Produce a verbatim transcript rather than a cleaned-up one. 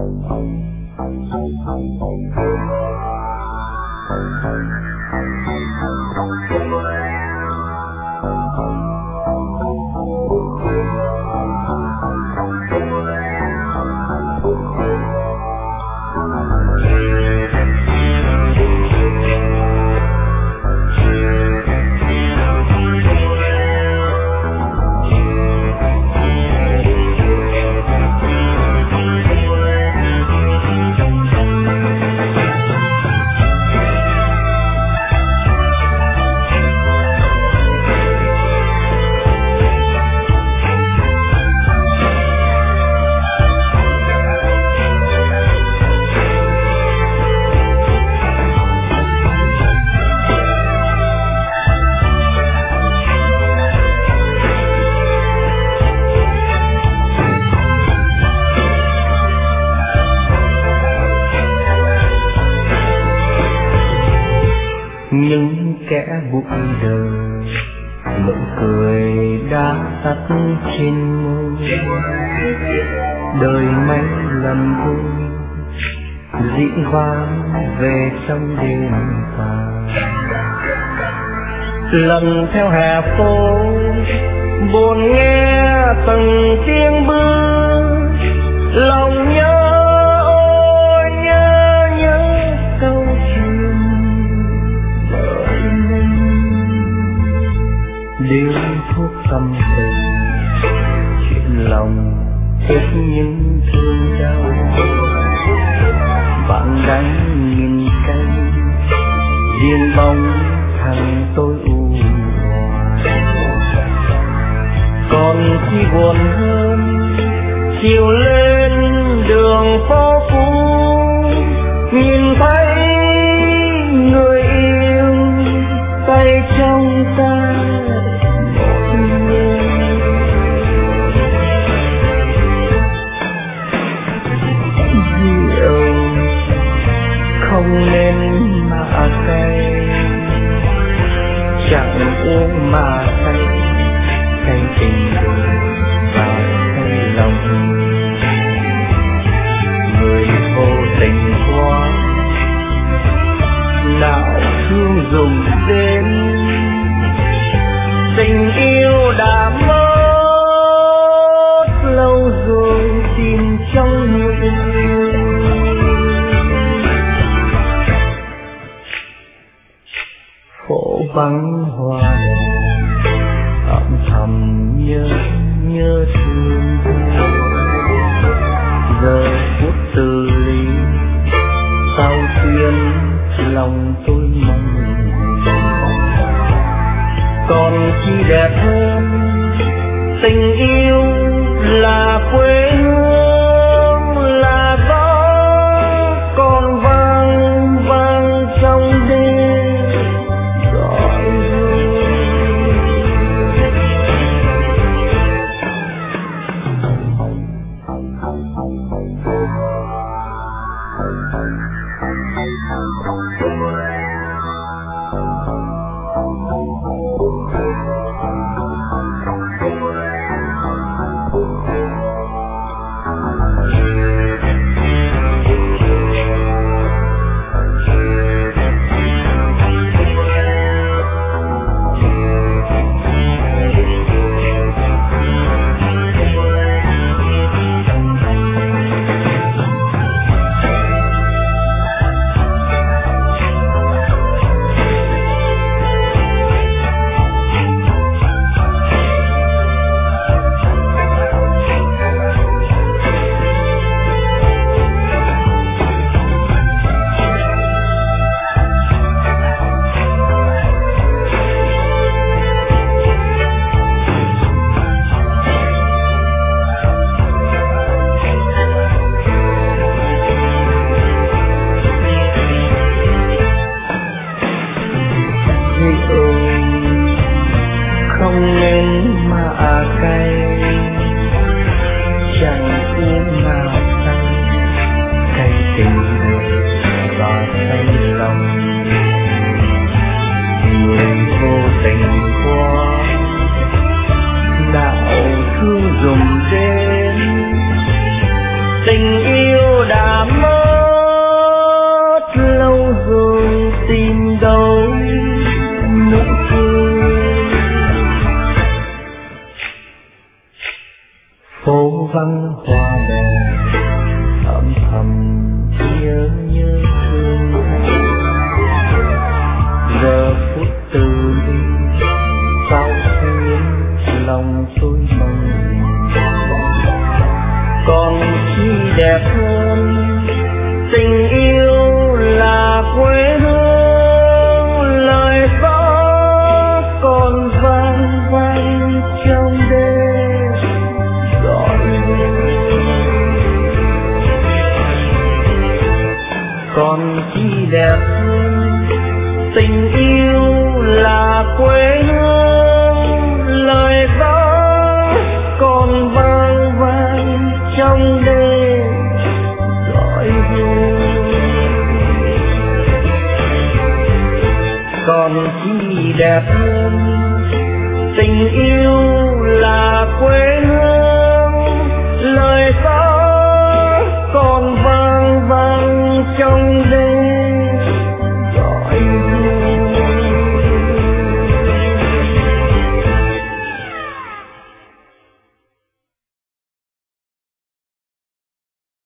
những kẻ bụi đời nụ cười đã tắt trên môi, đời mấy lầm vui dĩ vãng về trong đêm vàng. Lần theo hè phố buồn nghe từng tiếng bước, lòng nhớ ôi nhớ nhớ câu chuyện bởi mình. Điếu thuốc tâm tình chuyện lòng hết những thương đau, bạn đánh nghìn cây riêng bóng thằng tôi u hoài. Còn khi buồn hơn chiều lên đường phố cũ, nhìn thấy người yêu tay trong tay một người. Rượu không nên mà cay, chẳng uống mà say, say tình đời và say lòng. Người vô tình quá nào thương dùng đến, tình yêu đã mất lâu rồi tìm trong người. Phố vắng hoa đèn âm thầm nhớ nhớ thương, giờ phút từ ly sau xuyên lòng tôi mong. Còn chi đẹp hơn tình yêu là quê hương, là gió còn vang vang trong đêm. Không nên mà cay, chẳng uống mà say, say tình đời và say lòng. Người vô tình quá đạo thương dùng đến, tình yêu đã mất lâu rồi tìm đâu nụ cười. Phố vắng hoa đèn thầm thầm nhớ nhớ thương, giờ phút từ ly sao xuyên lòng tôi mong còn chi đẹp hơn tình yêu là quê hương. Lời gió còn vang vang trong đêm gọi còn chi đẹp hơn tình yêu là quê hương. Lời gió còn vang vang trong đêm gọi còn chi đẹp hơn tình yêu là quê hương. Lời gió